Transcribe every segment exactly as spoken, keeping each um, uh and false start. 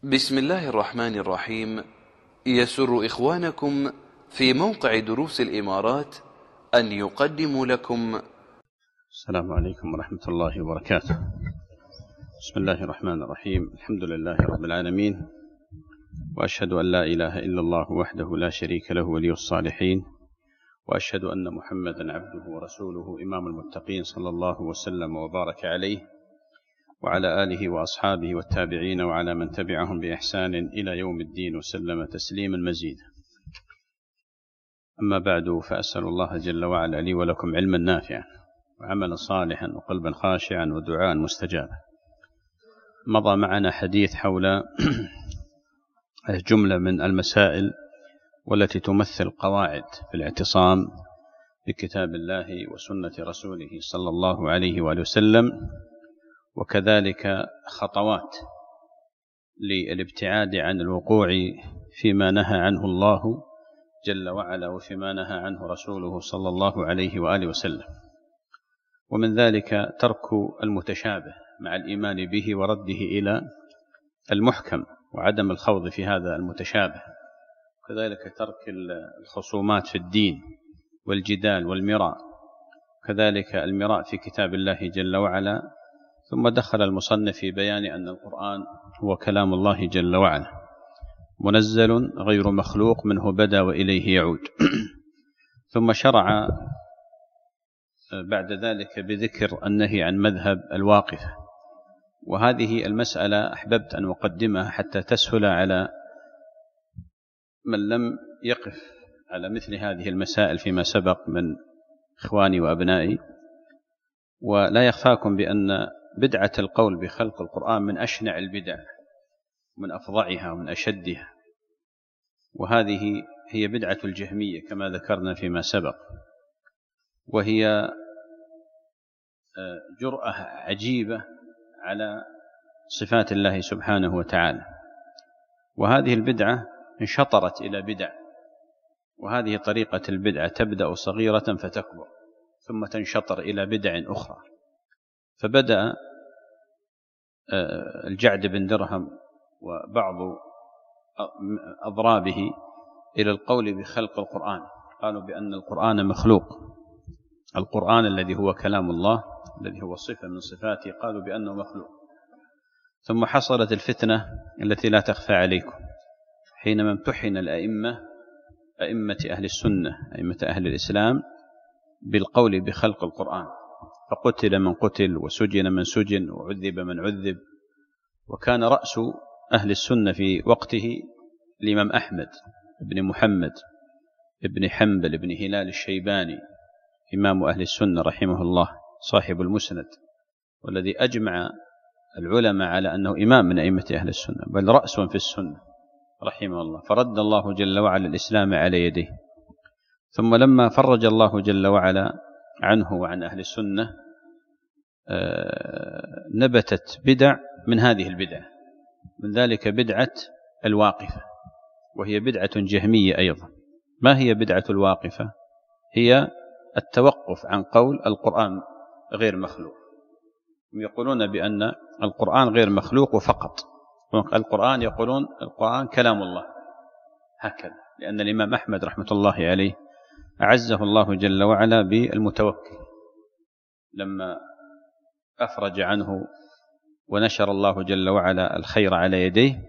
بسم الله الرحمن الرحيم. يسر إخوانكم في موقع دروس الإمارات أن يقدموا لكم. السلام عليكم ورحمة الله وبركاته. بسم الله الرحمن الرحيم. الحمد لله رب العالمين، وأشهد أن لا إله إلا الله وحده لا شريك له ولي الصالحين، وأشهد أن محمدا عبده ورسوله إمام المتقين، صلى الله وسلم وبارك عليه وعلى آله وأصحابه والتابعين وعلى من تبعهم بإحسان إلى يوم الدين، وسلم تسليما مزيدا. أما بعد، فأسأل الله جل وعلا لي ولكم علما نافعا وعملا صالحا وقلبا خاشعا ودعاء مستجابا. مضى معنا حديث حول جملة من المسائل والتي تمثل قواعد في الاعتصام بكتاب الله وسنة رسوله صلى الله عليه وآله وسلم، وكذلك خطوات للابتعاد عن الوقوع فيما نهى عنه الله جل وعلا وفيما نهى عنه رسوله صلى الله عليه وآله وسلم. ومن ذلك ترك المتشابه مع الإيمان به ورده إلى المحكم وعدم الخوض في هذا المتشابه، وكذلك ترك الخصومات في الدين والجدال والمراء، كذلك المراء في كتاب الله جل وعلا. ثم دخل المصنف في بيان أن القرآن هو كلام الله جل وعلا منزل غير مخلوق، منه بدأ وإليه يعود. ثم شرع بعد ذلك بذكر النهي عن مذهب الواقفة، وهذه المسألة أحببت أن أقدمها حتى تسهل على من لم يقف على مثل هذه المسائل فيما سبق من إخواني وأبنائي. ولا يخفاكم بأن بدعة القول بخلق القرآن من أشنع البدع، من أفظعها ومن أشدها، وهذه هي بدعة الجهمية كما ذكرنا فيما سبق، وهي جرأة عجيبة على صفات الله سبحانه وتعالى. وهذه البدعة انشطرت إلى بدع، وهذه طريقة البدعة تبدأ صغيرة فتكبر ثم تنشطر إلى بدع أخرى. فبدأ الجعد بن درهم وبعض أضرابه إلى القول بخلق القرآن، قالوا بأن القرآن مخلوق، القرآن الذي هو كلام الله الذي هو صفة من صفاته قالوا بأنه مخلوق. ثم حصلت الفتنة التي لا تخفى عليكم حينما امتحن الأئمة أئمة أهل السنة أئمة أهل الإسلام بالقول بخلق القرآن، فقتل من قتل وسجن من سجن وعذب من عذب. وكان رأس أهل السنة في وقته الإمام أحمد بن محمد بن حنبل بن هلال الشيباني، إمام أهل السنة رحمه الله، صاحب المسند، والذي أجمع العلماء على أنه إمام من أئمة أهل السنة، بل رأس في السنة رحمه الله. فرد الله جل وعلا الإسلام على يديه. ثم لما فرج الله جل وعلا عنه وعن أهل السنة نبتت بدع من هذه البدع، من ذلك بدعة الواقفة، وهي بدعة جهمية أيضا. ما هي بدعة الواقفة؟ هي التوقف عن قول القرآن غير مخلوق. يقولون بأن القرآن غير مخلوق وفقط، القرآن يقولون القرآن كلام الله هكذا، لأن الإمام أحمد رحمة الله عليه أعزه الله جل وعلا بالمتوكل لما أفرج عنه ونشر الله جل وعلا الخير على يديه،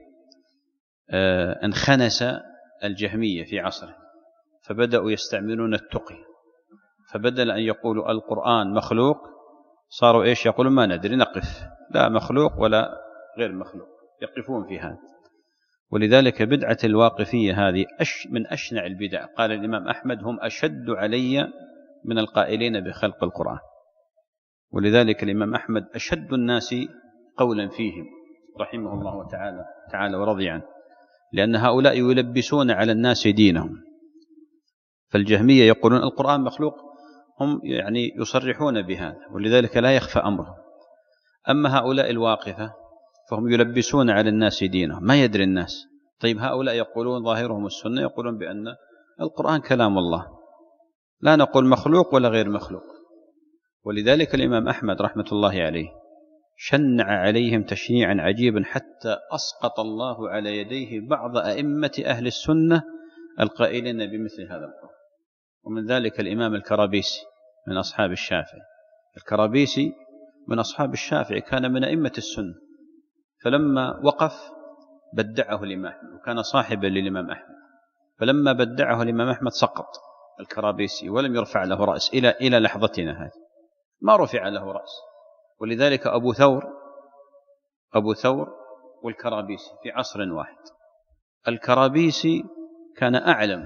انخنس الجهمية في عصره، فبدأوا يستعملون التقي، فبدل أن يقولوا القرآن مخلوق صاروا إيش يقولون ما ندري، نقف، لا مخلوق ولا غير مخلوق، يقفون في هذا. ولذلك بدعة الواقفية هذه أش من أشنع البدع. قال الإمام أحمد هم أشد علي من القائلين بخلق القرآن. ولذلك الإمام أحمد أشد الناس قولا فيهم رحمه الله تعالى تعالى ورضي عنه، لأن هؤلاء يلبسون على الناس دينهم. فالجهمية يقولون القرآن مخلوق، هم يعني يصرحون بهذا، ولذلك لا يخفى أمره. أما هؤلاء الواقفة فهم يلبسون على الناس دينهم، ما يدري الناس. طيب هؤلاء يقولون ظاهرهم السنة، يقولون بأن القرآن كلام الله، لا نقول مخلوق ولا غير مخلوق. ولذلك الإمام أحمد رحمة الله عليه شنع عليهم تشنيعا عجيبا حتى أسقط الله على يديه بعض أئمة أهل السنة القائلين بمثل هذا القول. ومن ذلك الإمام الكرابيسي من أصحاب الشافعي. الكرابيسي من أصحاب الشافعي كان من أئمة السنة، فلما وقف بدعه الإمام أحمد، وكان صاحبا للإمام أحمد، فلما بدعه الإمام أحمد سقط الكرابيسي ولم يرفع له رأس إلى إلى لحظتنا هذه، ما رفع له رأس. ولذلك أبو ثور أبو ثور والكرابيسي في عصر واحد. الكرابيسي كان أعلم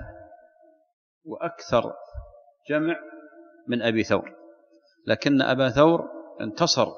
وأكثر جمع من أبي ثور، لكن أبا ثور انتصر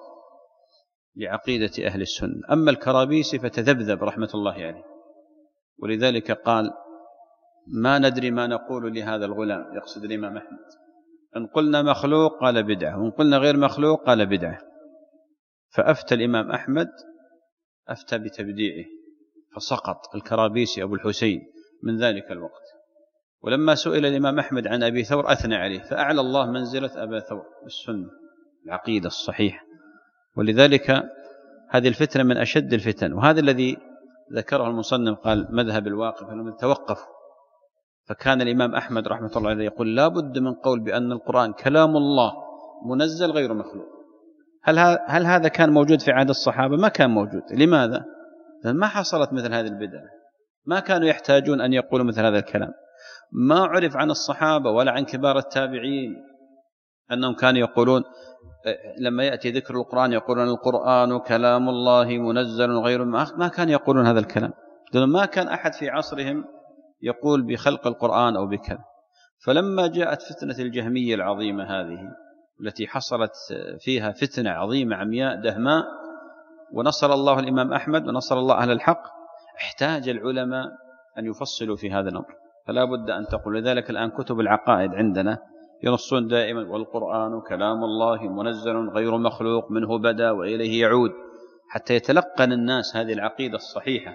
لعقيدة أهل السنة، أما الكرابيسي فتذبذب رحمة الله عليه. ولذلك قال: ما ندري ما نقول لهذا الغلام، يقصد الإمام أحمد، إن قلنا مخلوق قال بدعة، وإن قلنا غير مخلوق قال بدعة. فأفتى الإمام أحمد أفتى بتبديعه، فسقط الكرابيسي أبو الحسين من ذلك الوقت. ولما سئل الإمام أحمد عن أبي ثور أثنى عليه، فأعلى الله منزلة أبا ثور بالسنة العقيدة الصحيحة. ولذلك هذه الفتنة من أشد الفتن، وهذا الذي ذكره المصنف قال مذهب الواقف لم يتوقف. فكان الإمام أحمد رحمة الله عليه يقول: لا بد من قول بأن القرآن كلام الله منزل غير مخلوق. هل, هل هذا كان موجود في عهد الصحابة؟ ما كان موجود. لماذا؟ لأن ما حصلت مثل هذه البدعة، ما كانوا يحتاجون أن يقولوا مثل هذا الكلام. ما عرف عن الصحابة ولا عن كبار التابعين أنهم كانوا يقولون لما يأتي ذكر القرآن يقولون القرآن كلام الله منزل غير، ما كانوا يقولون هذا الكلام، لأن ما كان أحد في عصرهم يقول بخلق القرآن أو بكذا. فلما جاءت فتنة الجهمية العظيمة هذه التي حصلت فيها فتنة عظيمة عمياء دهماء، ونصر الله الإمام أحمد ونصر الله أهل الحق، احتاج العلماء أن يفصلوا في هذا الأمر. فلا بد أن تقول. لذلك الآن كتب العقائد عندنا ينصون دائما: والقرآن كلام الله منزل غير مخلوق، منه بدأ وإليه يعود، حتى يتلقن الناس هذه العقيدة الصحيحة،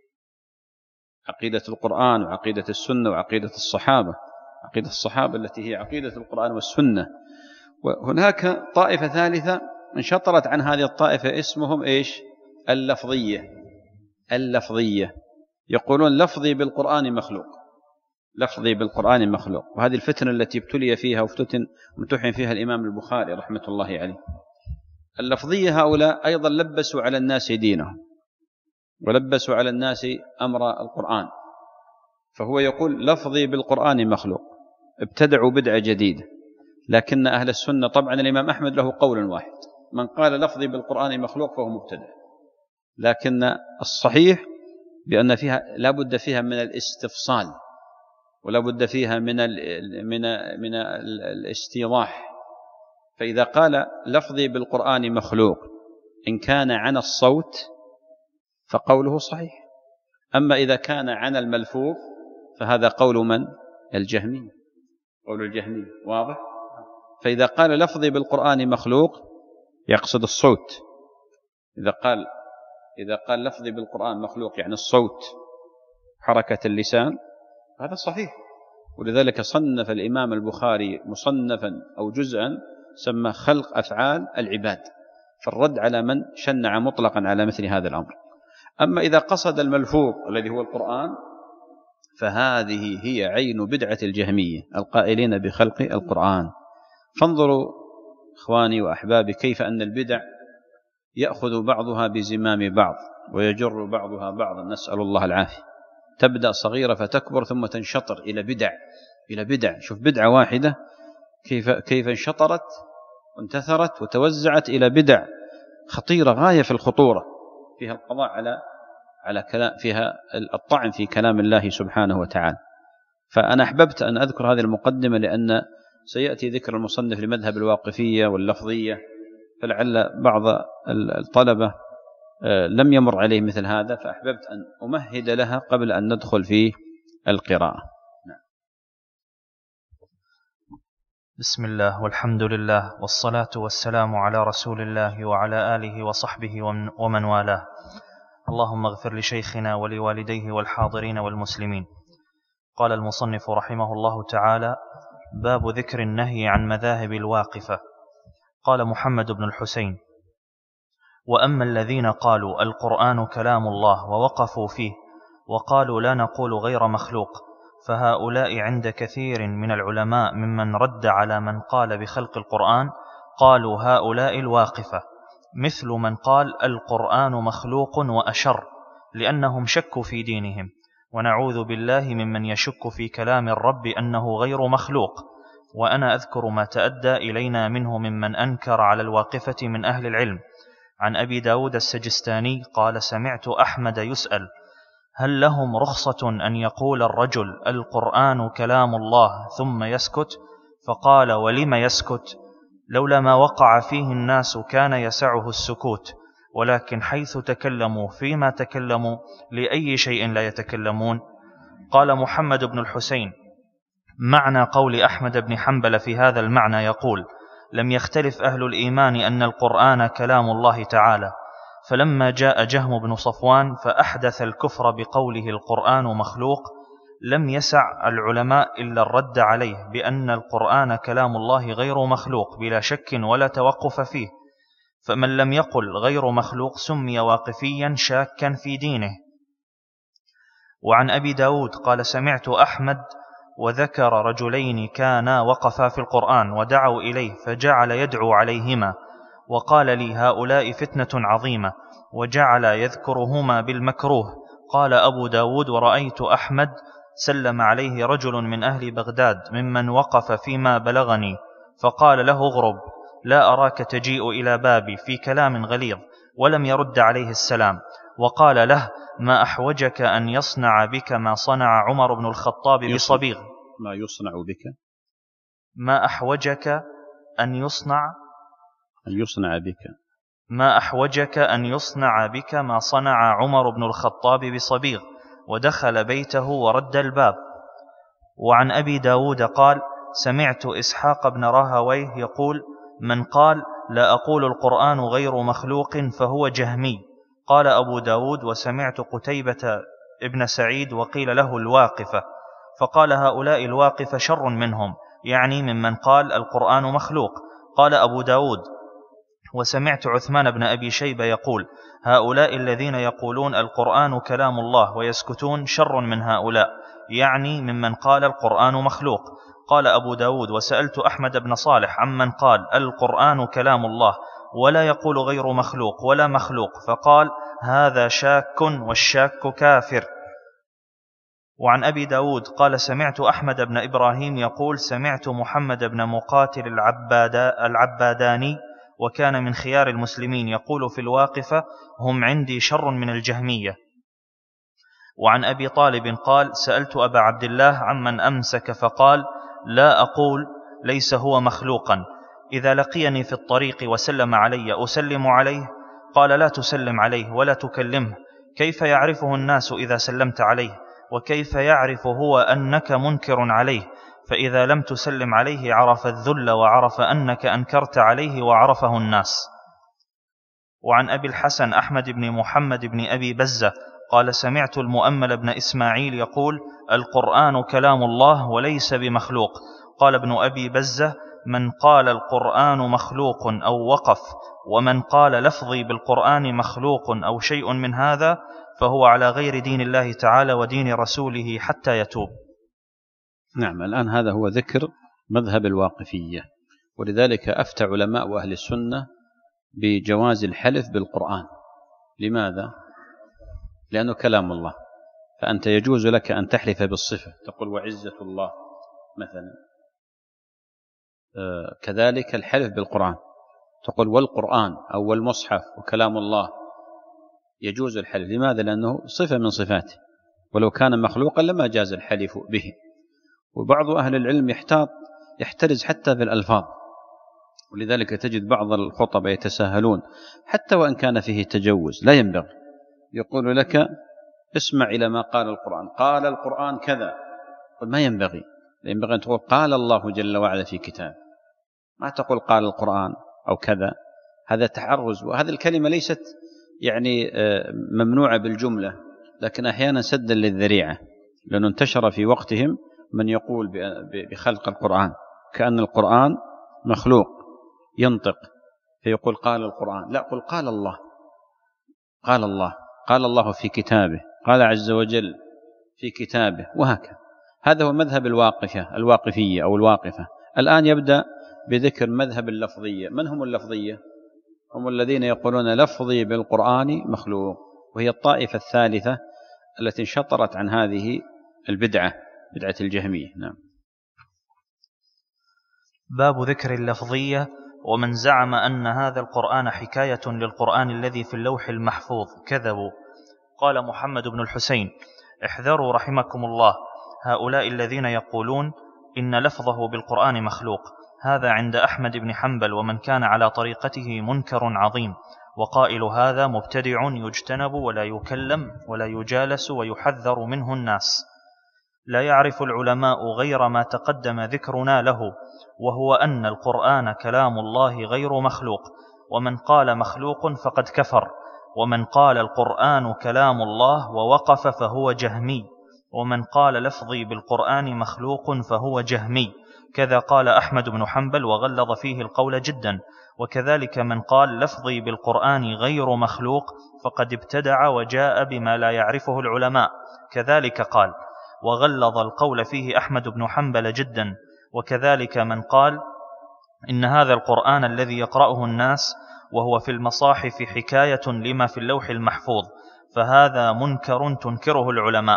عقيدة القرآن وعقيدة السنة وعقيدة الصحابة، عقيدة الصحابة التي هي عقيدة القرآن والسنة. وهناك طائفة ثالثة انشطرت عن هذه الطائفة اسمهم إيش؟ اللفظية. اللفظية يقولون لفظي بالقرآن مخلوق، لفظي بالقرآن مخلوق. وهذه الفتنة التي ابتلي فيها وافتتن امتحن فيها الإمام البخاري رحمة الله عليه. اللفظية هؤلاء أيضا لبسوا على الناس دينهم ولبسوا على الناس أمر القرآن. فهو يقول لفظي بالقرآن مخلوق، ابتدعوا بدعة جديدة. لكن أهل السنة طبعا الإمام أحمد له قول واحد: من قال لفظي بالقرآن مخلوق فهو مبتدع. لكن الصحيح بأن فيها لا بد فيها من الاستفصال، ولا بد فيها من ال من من الاستيضاح. فإذا قال لفظي بالقرآن مخلوق إن كان عن الصوت فقوله صحيح، أما إذا كان عن الملفوظ فهذا قول من؟ الجهمي، قول الجهمي. واضح؟ فإذا قال لفظي بالقرآن مخلوق يقصد الصوت. إذا قال إذا قال لفظي بالقرآن مخلوق يعني الصوت، حركة اللسان، هذا صحيح. ولذلك صنف الإمام البخاري مصنفا أو جزءا سمى خلق أفعال العباد، فالرد على من شنع مطلقا على مثل هذا الأمر. أما إذا قصد الملفوظ الذي هو القرآن فهذه هي عين بدعة الجهمية القائلين بخلق القرآن. فانظروا إخواني وأحبابي كيف أن البدع يأخذ بعضها بزمام بعض ويجر بعضها بعضا، نسأل الله العافية. تبدأ صغيرة فتكبر ثم تنشطر إلى بدع إلى بدع. شوف بدعة واحدة كيف كيف انشطرت وانتثرت وتوزعت إلى بدع خطيرة غاية في الخطورة، فيها القضاء على على كلام، فيها الطعن في كلام الله سبحانه وتعالى. فأنا أحببت أن أذكر هذه المقدمة لأن سيأتي ذكر المصنف لمذهب الواقفية واللفظية، فلعل بعض الطلبة لم يمر عليه مثل هذا، فأحببت أن أمهد لها قبل أن ندخل في القراءة. بسم الله والحمد لله والصلاة والسلام على رسول الله وعلى آله وصحبه ومن والاه. اللهم اغفر لشيخنا ولوالديه والحاضرين والمسلمين. قال المصنف رحمه الله تعالى: باب ذكر النهي عن مذاهب الواقفة. قال محمد بن الحسين: وأما الذين قالوا القرآن كلام الله ووقفوا فيه وقالوا لا نقول غير مخلوق، فهؤلاء عند كثير من العلماء ممن رد على من قال بخلق القرآن قالوا هؤلاء الواقفة، مثل من قال القرآن مخلوق وأشر، لأنهم شكوا في دينهم، ونعوذ بالله ممن يشك في كلام الرب أنه غير مخلوق. وأنا أذكر ما تأدى إلينا منه ممن أنكر على الواقفة من أهل العلم. عن أبي داود السجستاني قال سمعت أحمد يسأل هل لهم رخصة أن يقول الرجل القرآن كلام الله ثم يسكت؟ فقال ولم يسكت؟ لولا ما وقع فيه الناس كان يسعه السكوت، ولكن حيث تكلموا فيما تكلموا لأي شيء لا يتكلمون. قال محمد بن الحسين معنى قول أحمد بن حنبل في هذا المعنى يقول لم يختلف أهل الإيمان أن القرآن كلام الله تعالى، فلما جاء جهم بن صفوان فأحدث الكفر بقوله القرآن مخلوق لم يسع العلماء إلا الرد عليه بأن القرآن كلام الله غير مخلوق بلا شك ولا توقف فيه، فمن لم يقل غير مخلوق سمي واقفيا شاكا في دينه. وعن أبي داود قال سمعت أحمد وذكر رجلين كانا وقفا في القرآن ودعوا إليه فجعل يدعو عليهما، وقال لي هؤلاء فتنة عظيمة، وجعل يذكرهما بالمكروه. قال أبو داود ورأيت أحمد سلم عليه رجل من أهل بغداد ممن وقف فيما بلغني فقال له اغرب لا أراك تجيء إلى بابي في كلام غليظ، ولم يرد عليه السلام، وقال له ما أحوجك أن يصنع بك ما صنع عمر بن الخطاب بصبيغ. ما يصنع بك ما أحوجك أن يصنع أن يصنع بك ما أحوجك أن يصنع بك ما صنع عمر بن الخطاب بصبيغ، ودخل بيته ورد الباب. وعن أبي داود قال سمعت إسحاق بن راهويه يقول من قال لا أقول القرآن غير مخلوق فهو جهمي. قال أبو داود وسمعت قتيبة ابن سعيد وقيل له الواقفة، فقال هؤلاء الواقفة شر منهم، يعني ممن قال القرآن مخلوق. قال أبو داود وسمعت عثمان بن أبي شيبة يقول هؤلاء الذين يقولون القرآن كلام الله ويسكتون شر من هؤلاء، يعني ممن قال القرآن مخلوق. قال أبو داود وسألت أحمد بن صالح عمن قال القرآن كلام الله ولا يقول غير مخلوق ولا مخلوق، فقال هذا شاك والشاك كافر. وعن أبي داود قال سمعت أحمد بن إبراهيم يقول سمعت محمد بن مقاتل العبادا العباداني وكان من خيار المسلمين يقول في الواقفة هم عندي شر من الجهمية. وعن أبي طالب قال سألت أبا عبد الله عمن أمسك فقال لا أقول ليس هو مخلوقا، إذا لقيني في الطريق وسلم علي أسلم عليه؟ قال لا تسلم عليه ولا تكلمه، كيف يعرفه الناس إذا سلمت عليه؟ وكيف يعرف هو أنك منكر عليه؟ فإذا لم تسلم عليه عرف الذل وعرف أنك أنكرت عليه وعرفه الناس. وعن أبي الحسن أحمد بن محمد بن أبي بزة قال سمعت المؤمل بن إسماعيل يقول القرآن كلام الله وليس بمخلوق. قال ابن أبي بزة من قال القرآن مخلوق أو وقف، ومن قال لفظي بالقرآن مخلوق أو شيء من هذا فهو على غير دين الله تعالى ودين رسوله حتى يتوب. نعم، الآن هذا هو ذكر مذهب الواقفية، ولذلك أفتى علماء أهل السنة بجواز الحلف بالقرآن. لماذا؟ لأنه كلام الله، فأنت يجوز لك أن تحلف بالصفة، تقول وعزة الله مثلا. آه كذلك الحلف بالقرآن، تقول والقرآن أو المصحف وكلام الله، يجوز الحلف. لماذا؟ لأنه صفة من صفاته، ولو كان مخلوقا لما جاز الحلف به. وبعض أهل العلم يحتاط يحترز حتى في الألفاظ، ولذلك تجد بعض الخطباء يتساهلون حتى وإن كان فيه تجوز، لا ينبغي. يقول لك اسمع إلى ما قال القرآن، قال القرآن كذا، قل ما ينبغي، ينبغي أن تقول قال الله جل وعلا في كتاب، ما تقول قال القرآن أو كذا. هذا تحرز، وهذه الكلمة ليست يعني ممنوعة بالجملة، لكن أحيانا سدا للذريعة، لأنه انتشر في وقتهم من يقول بخلق القرآن كأن القرآن مخلوق ينطق، فيقول قال القرآن، لا، قل قال الله، قال الله، قال الله في كتابه، قال عز وجل في كتابه، وهكذا. هذا هو مذهب الواقفة الواقفية أو الواقفة. الآن يبدأ بذكر مذهب اللفظية. من هم اللفظية؟ هم الذين يقولون لفظي بالقرآن مخلوق، وهي الطائفة الثالثة التي انشطرت عن هذه البدعة، بدعة الجهمية. نعم. باب ذكر اللفظية ومن زعم أن هذا القرآن حكاية للقرآن الذي في اللوح المحفوظ كذبوا. قال محمد بن الحسين: احذروا رحمكم الله هؤلاء الذين يقولون إن لفظه بالقرآن مخلوق، هذا عند أحمد بن حنبل ومن كان على طريقته منكر عظيم، وقائل هذا مبتدع يجتنب ولا يكلم ولا يجالس ويحذر منه الناس. لا يعرف العلماء غير ما تقدم ذكرنا له، وهو أن القرآن كلام الله غير مخلوق، ومن قال مخلوق فقد كفر، ومن قال القرآن كلام الله ووقف فهو جهمي، ومن قال لفظي بالقرآن مخلوق فهو جهمي. كذا قال أحمد بن حنبل وغلظ فيه القول جدا. وكذلك من قال لفظي بالقرآن غير مخلوق فقد ابتدع وجاء بما لا يعرفه العلماء، كذلك قال وغلظ القول فيه أحمد بن حنبل جدا. وكذلك من قال إن هذا القرآن الذي يقرأه الناس وهو في المصاحف حكاية لما في اللوح المحفوظ، فهذا منكر تنكره العلماء.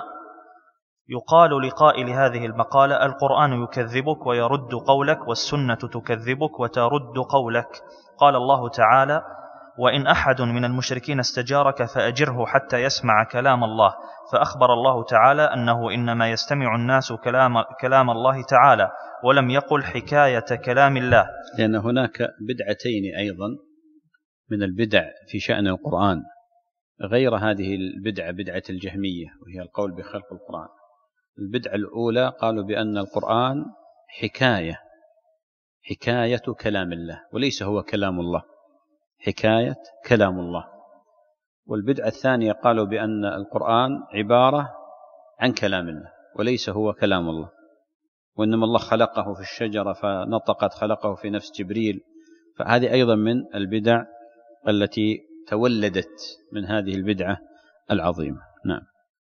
يقال لقائل هذه المقالة: القرآن يكذبك ويرد قولك، والسنة تكذبك وترد قولك. قال الله تعالى: وإن أحد من المشركين استجارك فأجره حتى يسمع كلام الله. فأخبر الله تعالى أنه إنما يستمع الناس كلام, كلام الله تعالى، ولم يقل حكاية كلام الله. لأن هناك بدعتين أيضا من البدع في شأن القرآن غير هذه البدعة، بدعة الجهمية، وهي القول بخلق القرآن. البدعة الأولى قالوا بأن القرآن حكاية حكاية كلام الله وليس هو كلام الله، حكاية كلام الله. والبدعة الثانية قالوا بأن القرآن عبارة عن كلام الله وليس هو كلام الله، وإنما الله خلقه في الشجرة فنطقت، خلقه في نفس جبريل. فهذه أيضا من البدع التي تولدت من هذه البدعة العظيمة. نعم.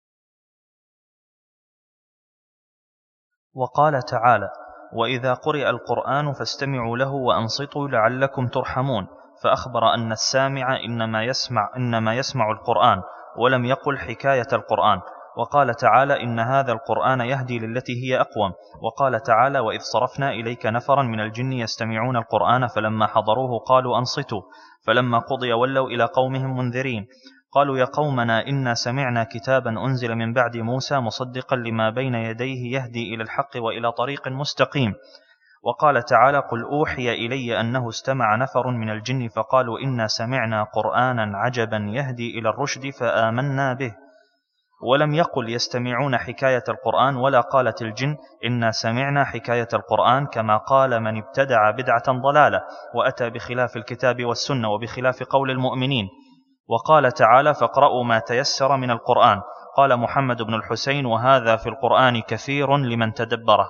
وقال تعالى: وإذا قرئ القرآن فاستمعوا له وأنصتوا لعلكم ترحمون. فأخبر أن السامع إنما يسمع, إنما يسمع القرآن، ولم يقل حكاية القرآن. وقال تعالى: إن هذا القرآن يهدي للتي هي أقوم. وقال تعالى: وإذ صرفنا إليك نفرا من الجن يستمعون القرآن فلما حضروه قالوا أنصتوا، فلما قضي ولوا إلى قومهم منذرين. قالوا: يا قومنا إنا سمعنا كتابا أنزل من بعد موسى مصدقا لما بين يديه يهدي إلى الحق وإلى طريق مستقيم. وقال تعالى: قل أوحي إلي أنه استمع نفر من الجن فقالوا إنا سمعنا قرآنا عجبا يهدي إلى الرشد فآمنا به. ولم يقل يستمعون حكاية القرآن، ولا قالت الجن إنا سمعنا حكاية القرآن، كما قال من ابتدع بدعة ضلالة وأتى بخلاف الكتاب والسنة وبخلاف قول المؤمنين. وقال تعالى: فاقرأوا ما تيسر من القرآن. قال محمد بن الحسين: وهذا في القرآن كثير لمن تدبره.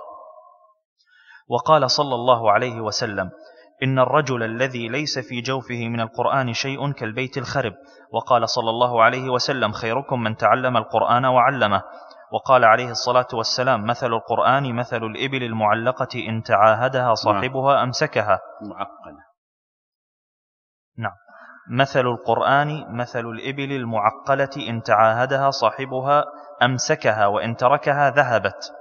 وقال صلى الله عليه وسلم: إن الرجل الذي ليس في جوفه من القرآن شيء كالبيت الخرب. وقال صلى الله عليه وسلم: خيركم من تعلم القرآن وعلمه. وقال عليه الصلاة والسلام: مثل القرآن مثل الإبل المعلقة إن تعاهدها صاحبها أمسكها. معقلة. نعم. مثل القرآن مثل الإبل المعقلة إن تعاهدها صاحبها أمسكها وإن تركها ذهبت.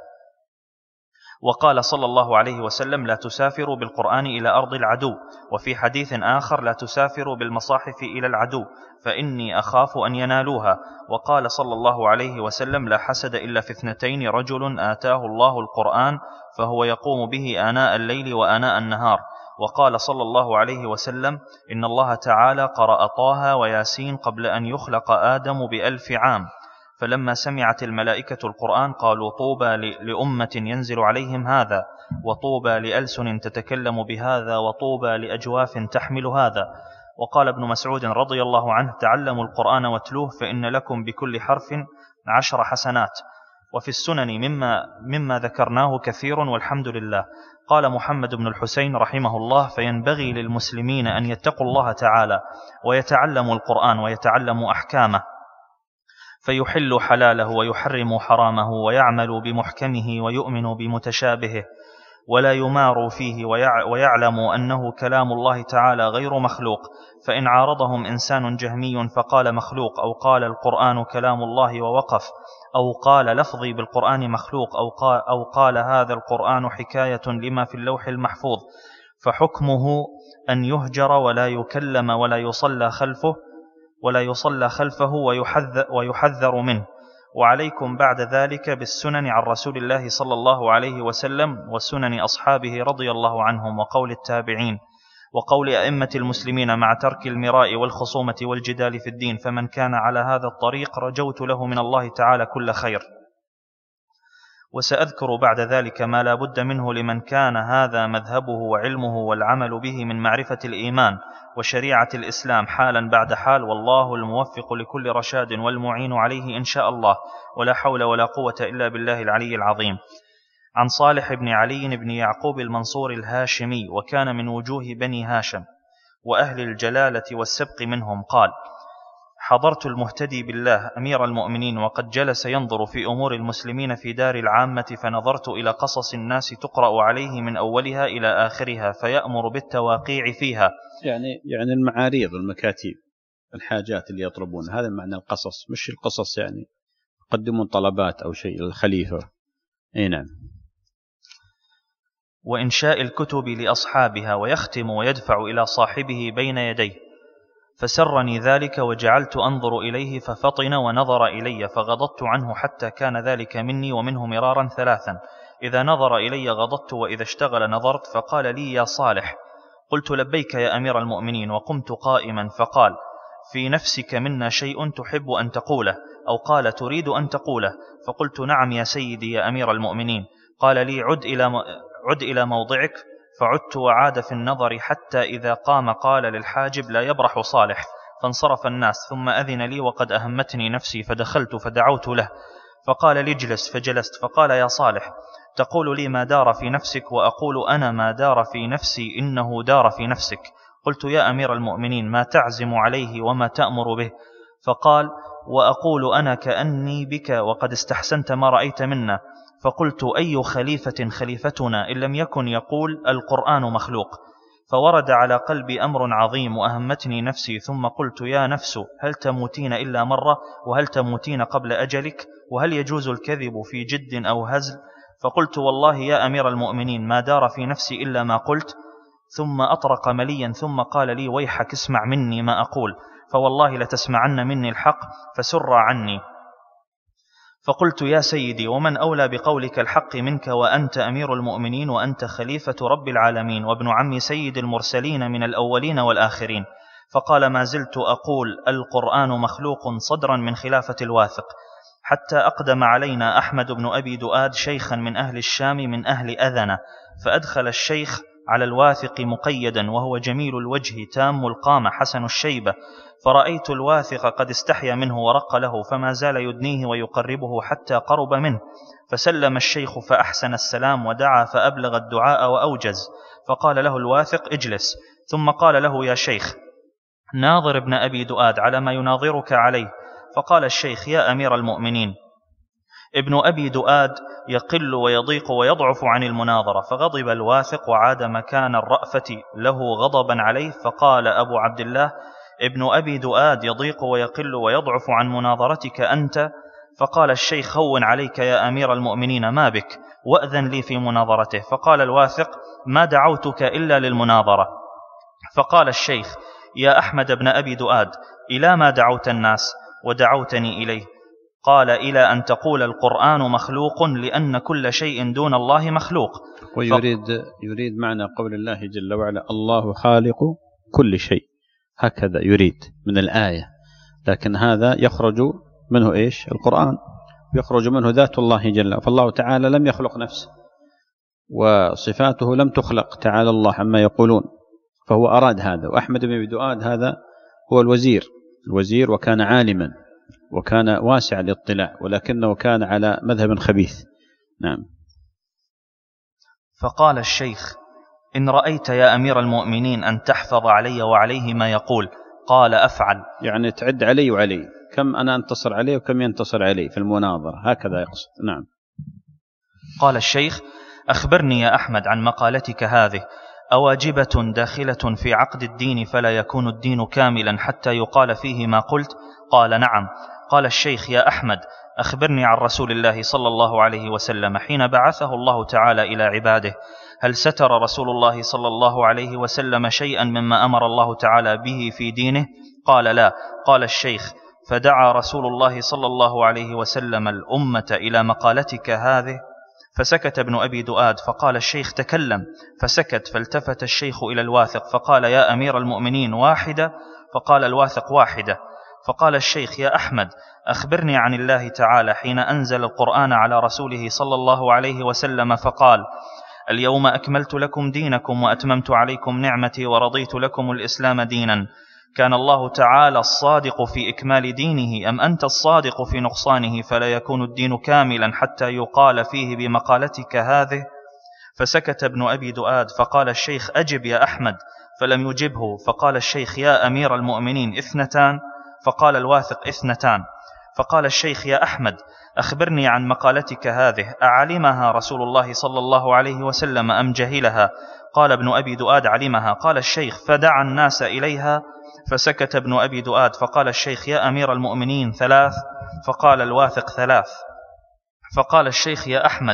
وقال صلى الله عليه وسلم: لا تسافروا بالقرآن إلى أرض العدو. وفي حديث آخر: لا تسافروا بالمصاحف إلى العدو فإني أخاف أن ينالوها. وقال صلى الله عليه وسلم: لا حسد إلا في اثنتين: رجل آتاه الله القرآن فهو يقوم به آناء الليل وآناء النهار. وقال صلى الله عليه وسلم: إن الله تعالى قرأ طه وياسين قبل أن يخلق آدم بألف عام، فلما سمعت الملائكة القرآن قالوا: طوبى لأمة ينزل عليهم هذا، وطوبى لألسن تتكلم بهذا، وطوبى لأجواف تحمل هذا. وقال ابن مسعود رضي الله عنه: تعلموا القرآن واتلوه فإن لكم بكل حرف عشر حسنات. وفي السنن مما, مما ذكرناه كثير والحمد لله. قال محمد بن الحسين رحمه الله: فينبغي للمسلمين أن يتقوا الله تعالى ويتعلموا القرآن ويتعلموا أحكامه، فيحلوا حلاله ويحرموا حرامه، ويعملوا بمحكمه ويؤمنوا بمتشابهه، ولا يماروا فيه، ويعلموا أنه كلام الله تعالى غير مخلوق. فإن عارضهم إنسان جهمي فقال مخلوق، أو قال القرآن كلام الله ووقف، أو قال لفظي بالقرآن مخلوق، أو قال, أو قال هذا القرآن حكاية لما في اللوح المحفوظ، فحكمه أن يهجر ولا يكلم ولا يصلى خلفه ولا يصلى خلفه ويحذر, ويحذر منه. وعليكم بعد ذلك بالسنن عن رسول الله صلى الله عليه وسلم، وسنن أصحابه رضي الله عنهم، وقول التابعين، وقول أئمة المسلمين، مع ترك المراء والخصومة والجدال في الدين. فمن كان على هذا الطريق رجوت له من الله تعالى كل خير. وسأذكر بعد ذلك ما لا بد منه لمن كان هذا مذهبه وعلمه والعمل به من معرفة الإيمان وشريعة الإسلام حالا بعد حال، والله الموفق لكل رشاد والمعين عليه إن شاء الله، ولا حول ولا قوة إلا بالله العلي العظيم. عن صالح بن علي بن يعقوب المنصور الهاشمي، وكان من وجوه بني هاشم وأهل الجلالة والسبق منهم، قال: حضرت المهتدي بالله أمير المؤمنين وقد جلس ينظر في أمور المسلمين في دار العامة، فنظرت إلى قصص الناس تقرأ عليه من أولها إلى آخرها، فيأمر بالتواقيع فيها. يعني يعني المعاريض والمكاتيب، الحاجات اللي يطلبون، هذا معنى القصص، مش القصص يعني يقدمون طلبات أو شيء للخليفة. أي نعم. وإنشاء الكتب لأصحابها، ويختم ويدفع إلى صاحبه بين يديه. فسرني ذلك وجعلت أنظر إليه، ففطن ونظر إلي، فغضضت عنه حتى كان ذلك مني ومنه مرارا ثلاثا. إذا نظر إلي غضضت، وإذا اشتغل نظرت. فقال لي: يا صالح. قلت: لبيك يا أمير المؤمنين. وقمت قائما، فقال: في نفسك منا شيء تحب أن تقوله، أو قال: تريد أن تقوله؟ فقلت: نعم يا سيدي يا أمير المؤمنين. قال لي: عد إلى, عد إلى موضعك. فعدت وعاد في النظر، حتى إذا قام قال للحاجب: لا يبرح صالح. فانصرف الناس، ثم أذن لي وقد أهمتني نفسي، فدخلت فدعوت له، فقال لي: اجلس. فجلست. فقال: يا صالح، تقول لي ما دار في نفسك، وأقول أنا ما دار في نفسي إنه دار في نفسك. قلت: يا أمير المؤمنين، ما تعزم عليه وما تأمر به؟ فقال: وأقول أنا كأني بك وقد استحسنت ما رأيت منا. فقلت: أي خليفة خليفتنا إن لم يكن يقول القرآن مخلوق؟ فورد على قلبي أمر عظيم وأهمتني نفسي، ثم قلت: يا نفس، هل تموتين إلا مرة؟ وهل تموتين قبل أجلك؟ وهل يجوز الكذب في جد أو هزل؟ فقلت: والله يا أمير المؤمنين ما دار في نفسي إلا ما قلت. ثم أطرق مليا، ثم قال لي: ويحك، اسمع مني ما أقول، فوالله لتسمعن مني الحق، فسر عني. فقلت: يا سيدي، ومن أولى بقولك الحق منك، وأنت أمير المؤمنين، وأنت خليفة رب العالمين، وابن عم سيد المرسلين من الأولين والآخرين. فقال: ما زلت أقول القرآن مخلوق صدرا من خلافة الواثق، حتى أقدم علينا أحمد بن أبي دؤاد شيخا من أهل الشام من أهل أذنة، فأدخل الشيخ على الواثق مقيدا، وهو جميل الوجه تام القامة حسن الشيبة. فرأيت الواثق قد استحيا منه ورق له، فما زال يدنيه ويقربه حتى قرب منه. فسلم الشيخ فأحسن السلام، ودعا فأبلغ الدعاء وأوجز. فقال له الواثق: اجلس. ثم قال له: يا شيخ، ناظر ابن أبي دؤاد على ما يناظرك عليه. فقال الشيخ: يا أمير المؤمنين، ابن أبي دؤاد يقل ويضيق ويضعف عن المناظرة. فغضب الواثق وعاد مكان الرأفة له غضبا عليه. فقال أبو عبد الله: ابن أبي دؤاد يضيق ويقل ويضعف عن مناظرتك أنت. فقال الشيخ: هون عليك يا أمير المؤمنين، ما بك، وأذن لي في مناظرته. فقال الواثق: ما دعوتك إلا للمناظرة. فقال الشيخ: يا أحمد بن أبي دؤاد، إلى ما دعوت الناس ودعوتني إليه؟ قال: إلى أن تقول القرآن مخلوق، لأن كل شيء دون الله مخلوق. ويريد يريد معنى قول الله جل وعلا: الله خالق كل شيء، هكذا يريد من الآية. لكن هذا يخرج منه إيش؟ القرآن، يخرج منه ذات الله جل. فالله تعالى لم يخلق نفسه، وصفاته لم تخلق، تعالى الله عما يقولون. فهو أراد هذا. وأحمد بن أبي دؤاد هذا هو الوزير الوزير وكان عالما وكان واسع الاطلاع، ولكنه كان على مذهب خبيث. نعم. فقال الشيخ: إن رأيت يا أمير المؤمنين أن تحفظ علي وعليه ما يقول. قال: أفعل. يعني تعد علي وعلي، كم أنا أنتصر عليه وكم ينتصر علي في المناظرة، هكذا يقصد. نعم. قال الشيخ: أخبرني يا أحمد عن مقالتك هذه، أواجبة داخلة في عقد الدين فلا يكون الدين كاملا حتى يقال فيه ما قلت؟ قال: نعم. قال الشيخ: يا أحمد، أخبرني عن رسول الله صلى الله عليه وسلم حين بعثه الله تعالى إلى عباده، هل ستر رسول الله صلى الله عليه وسلم شيئا مما أمر الله تعالى به في دينه؟ قال: لا. قال الشيخ: فدعا رسول الله صلى الله عليه وسلم الأمة إلى مقالتك هذه؟ فسكت ابن أبي دؤاد، فقال الشيخ: تكلم. فسكت، فالتفت الشيخ إلى الواثق فقال: يا أمير المؤمنين، واحدة؟ فقال الواثق: واحدة. فقال الشيخ: يا أحمد، أخبرني عن الله تعالى حين أنزل القرآن على رسوله صلى الله عليه وسلم فقال: اليوم أكملت لكم دينكم وأتممت عليكم نعمتي ورضيت لكم الإسلام دينا. كان الله تعالى الصادق في إكمال دينه أم أنت الصادق في نقصانه فلا يكون الدين كاملا حتى يقال فيه بمقالتك هذه؟ فسكت ابن أبي دؤاد، فقال الشيخ: أجب يا أحمد. فلم يجبه، فقال الشيخ: يا أمير المؤمنين، اثنتان؟ فقال الواثق: اثنتان. فقال الشيخ: يا أحمد، أخبرني عن مقالتك هذه، أعلمها رسول الله صلى الله عليه وسلم أم جهلها؟ قال ابن أبي دؤاد: علمها. قال الشيخ: فدعا الناس إليها؟ فسكت ابن أبي دؤاد، فقال الشيخ: يا أمير المؤمنين، ثلاث؟ فقال الواثق: ثلاث. فقال الشيخ: يا أحمد،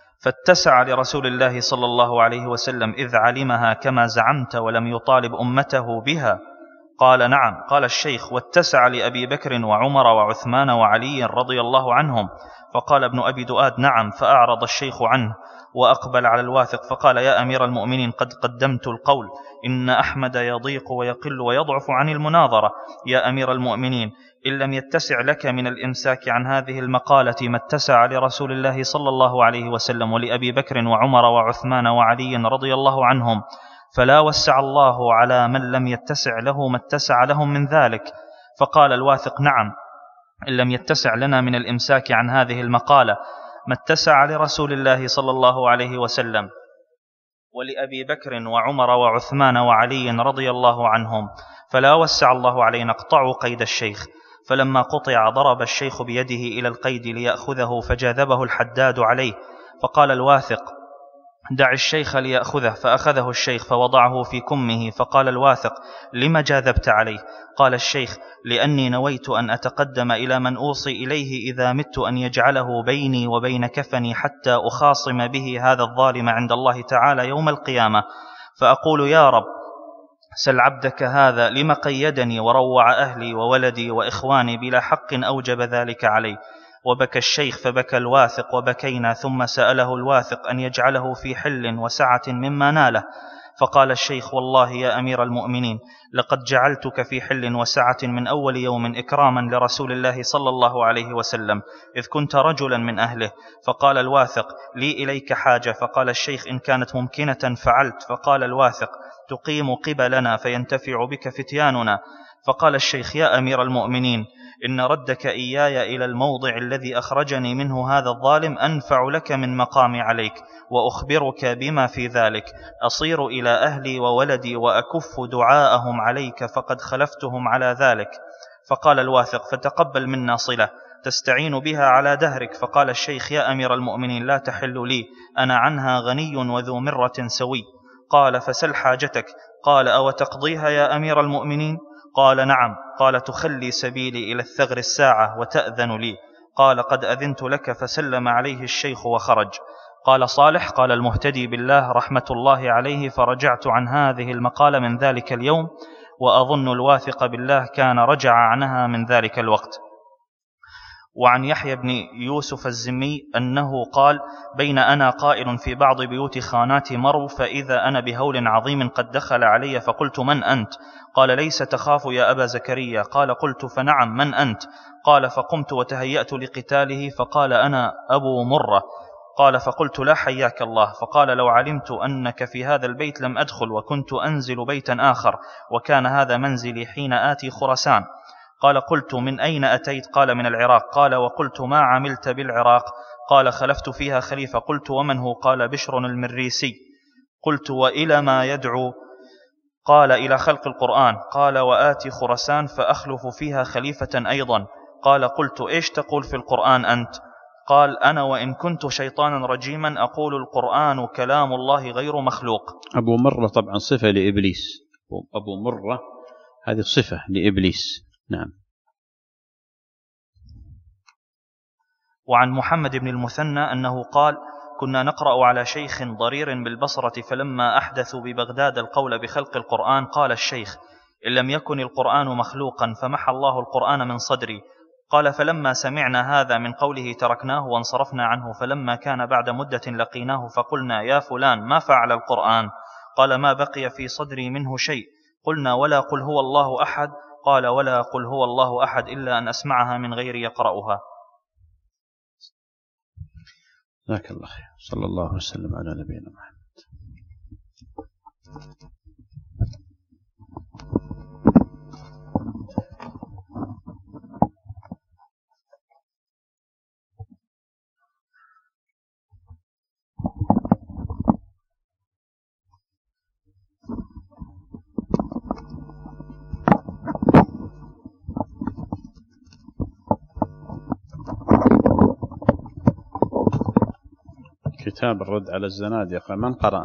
فاتسع لرسول الله صلى الله عليه وسلم إذ علمها كما زعمت ولم يطالب أمته بها؟ قال: نعم. قال الشيخ: واتسع لأبي بكر وعمر وعثمان وعلي رضي الله عنهم؟ فقال ابن أبي دؤاد: نعم. فأعرض الشيخ عنه وأقبل على الواثق فقال: يا أمير المؤمنين، قد قدمت القول، إن أحمد يضيق ويقل ويضعف عن المناظرة. يا أمير المؤمنين، إن لم يتسع لك من الإمساك عن هذه المقالة ما اتسع لرسول الله صلى الله عليه وسلم ولأبي بكر وعمر وعثمان وعلي رضي الله عنهم، فلا وسع الله على من لم يتسع له ما اتسع لهم من ذلك. فقال الواثق: نعم، إن لم يتسع لنا من الإمساك عن هذه المقالة ما اتسع لرسول الله صلى الله عليه وسلم ولأبي بكر وعمر وعثمان وعلي رضي الله عنهم، فلا وسع الله علينا. اقطعوا قيد الشيخ. فلما قطع ضرب الشيخ بيده إلى القيد ليأخذه، فجاذبه الحداد عليه. فقال الواثق: دع الشيخ ليأخذه. فأخذه الشيخ فوضعه في كمه. فقال الواثق: لم جاذبت عليه؟ قال الشيخ: لأني نويت أن أتقدم إلى من أوصي إليه إذا مت أن يجعله بيني وبين كفني حتى أخاصم به هذا الظالم عند الله تعالى يوم القيامة، فأقول: يا رب، سل عبدك هذا لما قيدني وروع أهلي وولدي وإخواني بلا حق أوجب ذلك علي. وبكى الشيخ فبكى الواثق وبكينا، ثم سأله الواثق أن يجعله في حل وسعة مما ناله. فقال الشيخ: والله يا أمير المؤمنين، لقد جعلتك في حل وسعة من أول يوم إكراما لرسول الله صلى الله عليه وسلم، إذ كنت رجلا من أهله. فقال الواثق: لي إليك حاجة. فقال الشيخ: إن كانت ممكنة فعلت. فقال الواثق: تقيم قبلنا فينتفع بك فتياننا. فقال الشيخ: يا أمير المؤمنين، إن ردك إياي إلى الموضع الذي أخرجني منه هذا الظالم أنفع لك من مقامي عليك، وأخبرك بما في ذلك. أصير إلى أهلي وولدي وأكف دعاءهم عليك، فقد خلفتهم على ذلك. فقال الواثق: فتقبل منا صلة تستعين بها على دهرك. فقال الشيخ: يا أمير المؤمنين، لا تحل لي، أنا عنها غني وذو مرة سوي. قال: فسل حاجتك. قال: أو تقضيها يا أمير المؤمنين؟ قال: نعم. قال: تخلي سبيلي إلى الثغر الساعة وتأذن لي. قال: قد أذنت لك. فسلم عليه الشيخ وخرج. قال صالح: قال المهتدي بالله رحمة الله عليه: فرجعت عن هذه المقالة من ذلك اليوم، وأظن الواثق بالله كان رجع عنها من ذلك الوقت. وعن يحيى بن يوسف الزمي أنه قال: بين أنا قائل في بعض بيوت خانات مرو، فإذا أنا بهول عظيم قد دخل علي، فقلت: من أنت؟ قال: ليس تخاف يا أبا زكريا. قال: قلت: فنعم، من أنت؟ قال: فقمت وتهيأت لقتاله، فقال: أنا أبو مرة. قال: فقلت: لا حياك الله. فقال: لو علمت أنك في هذا البيت لم أدخل، وكنت أنزل بيتا آخر، وكان هذا منزلي حين آتي خرسان. قال قلت من أين أتيت؟ قال من العراق. قال وقلت ما عملت بالعراق؟ قال خلفت فيها خليفة. قلت ومن هو؟ قال بشر المريسي. قلت وإلى ما يدعو؟ قال إلى خلق القرآن. قال وآتي خرسان فأخلف فيها خليفة أيضا. قال قلت إيش تقول في القرآن أنت؟ قال أنا وإن كنت شيطانا رجيما أقول القرآن كلام الله غير مخلوق. أبو مرة طبعا صفة لإبليس، أبو مرة هذه صفة لإبليس. نعم. وعن محمد بن المثنى أنه قال كنا نقرأ على شيخ ضرير بالبصرة فلما أحدثوا ببغداد القول بخلق القرآن قال الشيخ إن لم يكن القرآن مخلوقا فمحى الله القرآن من صدري. قال فلما سمعنا هذا من قوله تركناه وانصرفنا عنه، فلما كان بعد مدة لقيناه فقلنا يا فلان ما فعل القرآن؟ قال ما بقي في صدري منه شيء. قلنا ولا قل هو الله أحد؟ قال ولا قل هو الله أحد إلا أن أسمعها من غير يقرأها. جزاك الله خير. صلى الله وسلم على نبينا محمد. كتاب الرد على الزنادقة من قرأ؟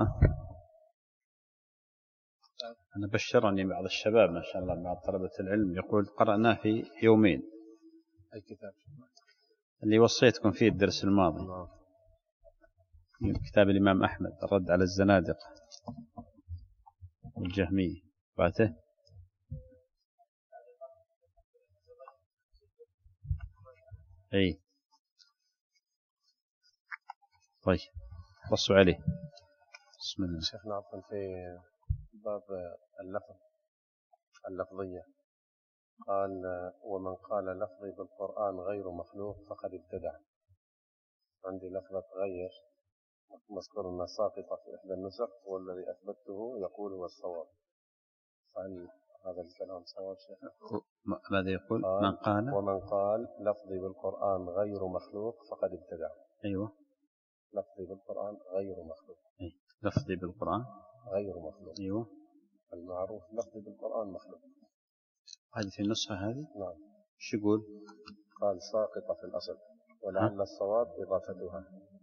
أنا بشرني بعض الشباب ما شاء الله بعض طلبة العلم يقول قرأناه في يومين. أي كتاب؟ اللي وصيتكم فيه الدرس الماضي من كتاب الإمام أحمد الرد على الزنادقة والجهمية. بعته أي طيب بصوا عليه. بسم الله. شيخنا عفوا في باب اللفظ اللفظية قال ومن قال لفظي بالقرآن غير مخلوق فقد ابتدع. عندي لفظة غير مذكور أنها ساقطة في إحدى النسخ والذي أثبته يقول هو الصواب. هل هذا الكلام صواب شيخنا؟ ماذا يقول؟ قال من قال ومن قال لفظي بالقرآن غير مخلوق فقد ابتدع. أيوة لفظي بالقرآن غير مخلوق. أي. لفظي بالقرآن غير مخلوق. أيوة المعروف لفظي بالقرآن مخلوق. هذه في النسخة هذه؟ نعم. شو يقول؟ قال ساقطة في الأصل ولعل الصواب إضافتها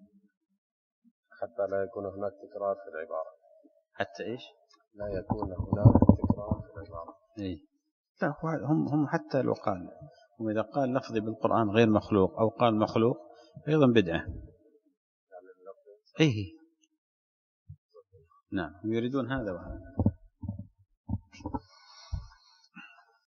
حتى لا يكون هناك تكرار في العبارة. حتى إيش؟ لا يكون هناك تكرار في العبارة. إيه. لا هم هم حتى لو قال هم إذا قال لفظي بالقرآن غير مخلوق أو قال مخلوق أيضا بدعة. إيه نعم يريدون هذا وهذا.